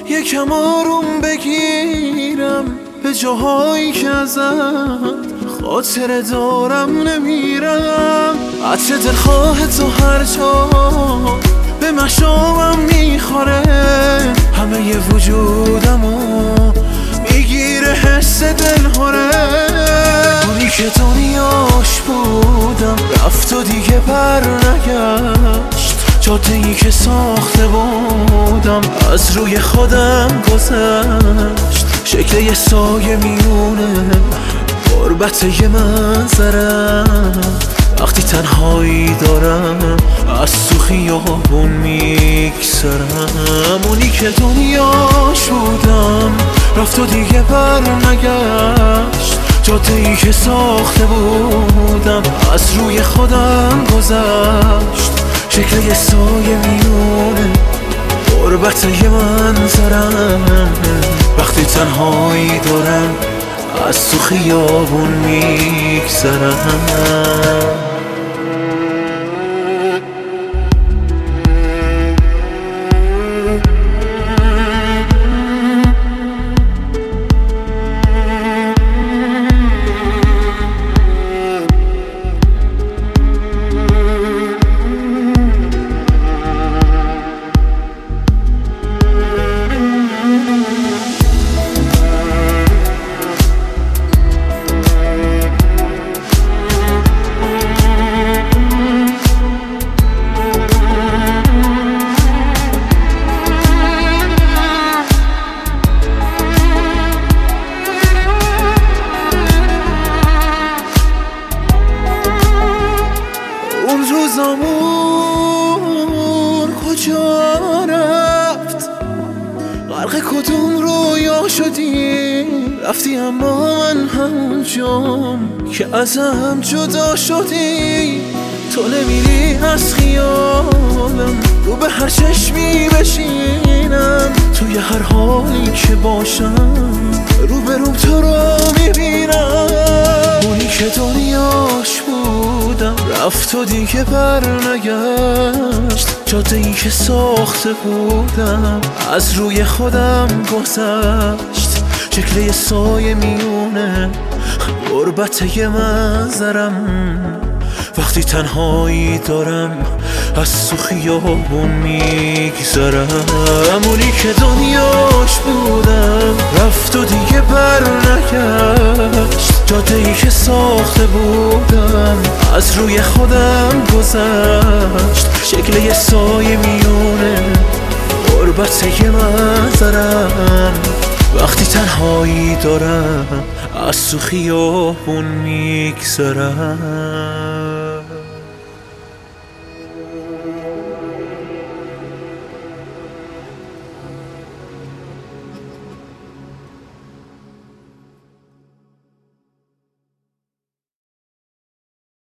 یکم آروم بگیرم به جاهایی که ازت خاطره دارم نمیرم. عطر دلخواه تو هر جا به مشامم میخوره، همه ی وجودمو میگیره حس دلهوره. اونی که دنیاش بودم رفت و دیگه بر نگشت، جاده‌ای که ساخته بودم از روی خودم گذشت. شکل یه سایه میونه غربت یه منظرم، وقتی تنهایی دارم از تو خیابون میگذرم. اونی که دنیاش بودم رفت و دیگه بر نگشت، جاده‌ای که ساخته بودم از روی خودم گذشت. شکل یه سایه میونه غربت یه منظرم، وقتی تنهایی دارم از تو خیابون میگذرم. روزامون کجا رفت؟ غرق کدوم رویا شدی؟ رفتی اما من همونجام که ازم جدا شدی. تو نمیری از خیالم، رو به هر چشمی بشینم، توی هر حالی که باشم رو به روم تو رو میبینم. اونی که دنیاش بودم رفت و دیگه بر نگشت، جاده‌ای که ساخته بودم از روی خودم گذشت. شکل یه سایه میونه غربت یه منظرم، وقتی تنهایی دارم از تو خیابون میگذرم. اونی که دنیاش بودم رفت و دیگه بر نگشت، جاده‌ای که ساخته بودم از روی خودم گذشت. شکل یه سایه میونه غربت یه منظرم، وقتی تنهایی دارم از تو خیابون میگذرم.